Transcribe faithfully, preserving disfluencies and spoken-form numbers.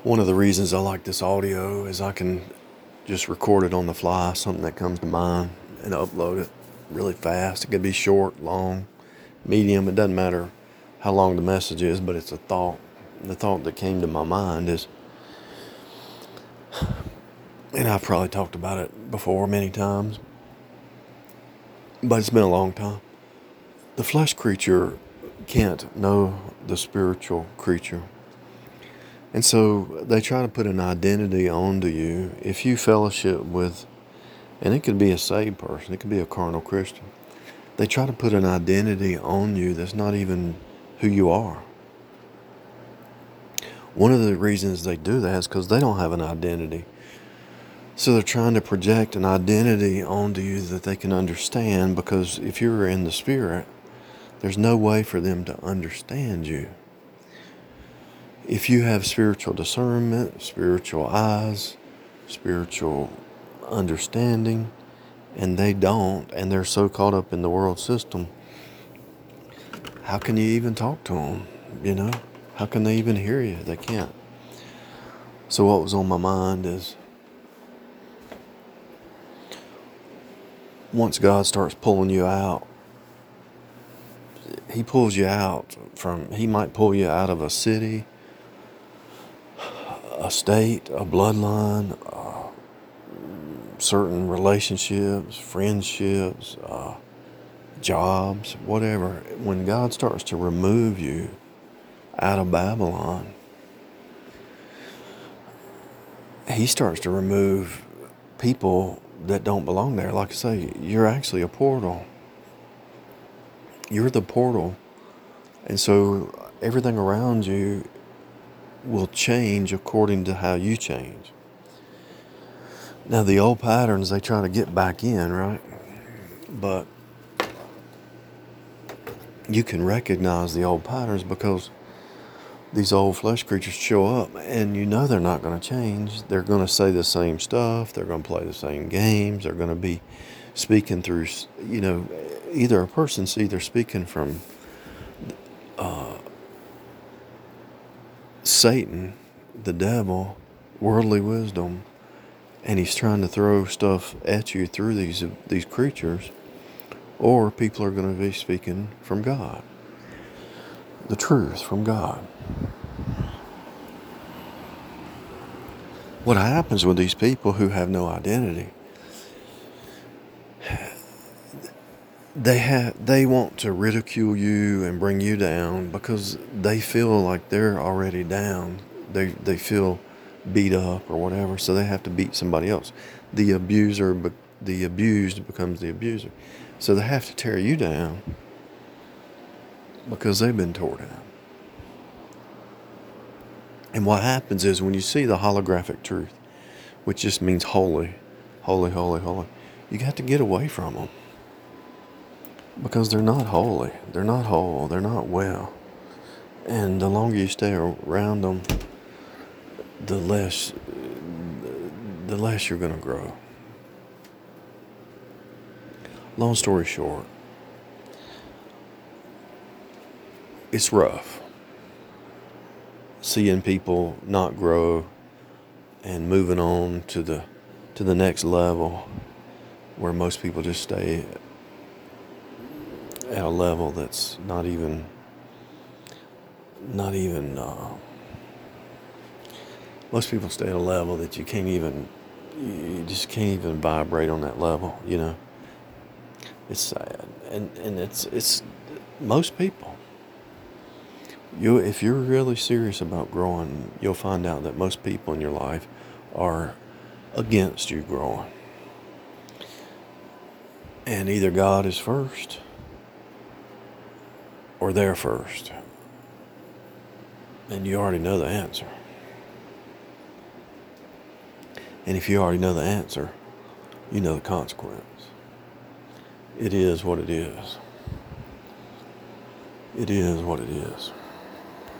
One of the reasons I like this audio is I can just record it on the fly, something that comes to mind, and upload it really fast. It could be short, long, medium. It doesn't matter how long the message is, but it's a thought. The thought that came to my mind is, and I've probably talked about it before many times, but it's been a long time. The flesh creature can't know the spiritual creature. And so they try to put an identity onto you. If you fellowship with, and it could be a saved person, it could be a carnal Christian, they try to put an identity on you that's not even who you are. One of the reasons they do that is because they don't have an identity. So they're trying to project an identity onto you that they can understand, because if you're in the spirit, there's no way for them to understand you. If you have spiritual discernment, spiritual eyes, spiritual understanding, and they don't, and they're so caught up in the world system, how can you even talk to them? You know, how can they even hear you? They can't. So what was on my mind is, once God starts pulling you out, He pulls you out from, He might pull you out of a city, a state, a bloodline, uh, certain relationships, friendships, uh, jobs, whatever. When God starts to remove you out of Babylon, He starts to remove people that don't belong there. Like I say, you're actually a portal. You're the portal. And so everything around you will change according to how you change. Now, the old patterns, they try to get back in, right? But you can recognize the old patterns because these old flesh creatures show up, and you know they're not going to change. They're going to say the same stuff. They're going to play the same games. They're going to be speaking through, you know, either a person's either speaking from uh, Satan, the devil, worldly wisdom, and he's trying to throw stuff at you through these these creatures, or people are going to be speaking from God, the truth from God. What happens with these people who have no identity? They have they want to ridicule you and bring you down because they feel like they're already down. They they feel beat up or whatever, so they have to beat somebody else. The abuser, the abused becomes the abuser. So they have to tear you down because they've been torn down. And what happens is, when you see the holographic truth, which just means holy, holy, holy, holy, you got to get away from them. Because they're not holy, they're not whole, they're not well. And the longer you stay around them, the less, the less you're going to grow. Long story short, it's rough seeing people not grow and moving on to the to the next level, where most people just stay at a level that's not even not even uh, most people stay at a level that you can't even you just can't even vibrate on that level. You know, it's sad. and and it's it's most people. You, if you're really serious about growing, you'll find out that most people in your life are against you growing. And either God is first, or they're first. And you already know the answer. And if you already know the answer, you know the consequence. It is what it is. It is what it is.